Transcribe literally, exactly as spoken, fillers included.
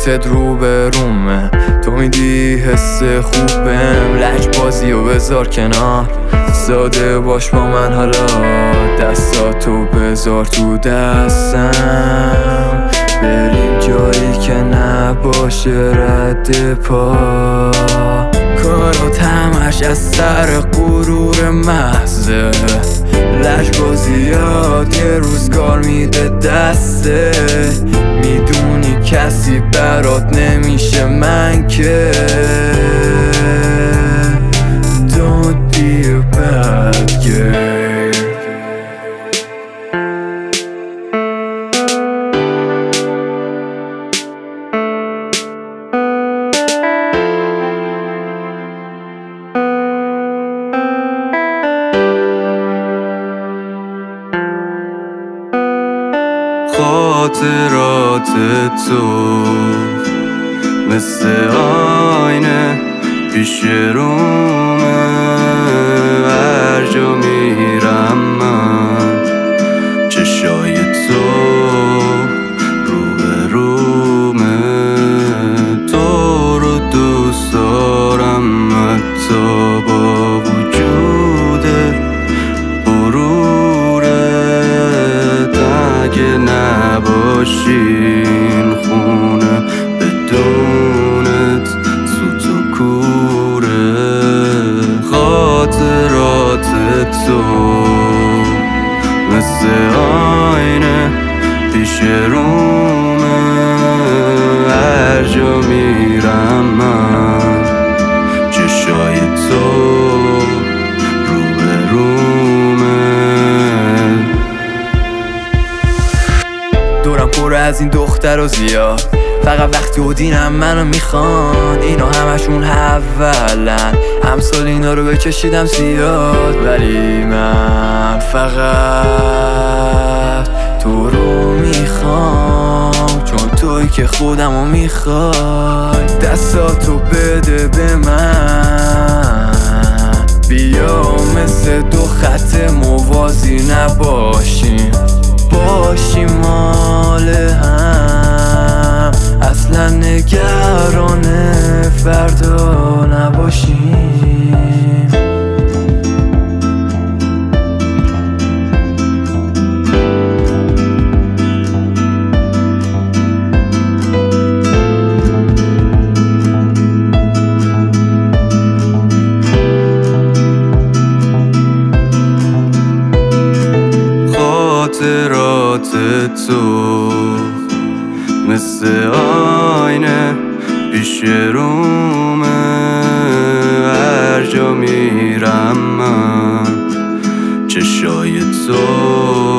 صورتت رو به رومه، تو میدی حس خوب بهم. لج بازی و بذار کنار، ساده باش با من حالا. دستاتو بذار تو دستم، بریم جایی که نباشه رد پا. کارات همش از سر غرور محضه، لجبازیات یه روزگار میده دسته. میدونی کسی برات نمیشه من که. Don't be a bad girl. خاطرات تو مثل آینه پیش رومه، هر جا میرم من چشای تو رو به رومه. تو رو دوست دارم حتی با وجود غرورت. اگه نباشی این خونه بدونت سوت و کوره. خاطرات تو مثل آینه پیش رومه، هر جا میرم من چشای تو رو به رومه. دورم پر از این دختر و زیاد، فقط وقتی و دینم منو میخوان. اینا همشون اولن، همسال اینا رو بکشیدم زیاد. ولی من فقط تو رو میخوام، چون توی که خودمو میخوای. دستاتو بده به من، بیا مثل دو خط موازی نباشیم، باشیم مال هم. اصلا نگران فردا نباشیم. خاطرات تو مثل آینه پیش رومه، هر جا میرم من چشای تو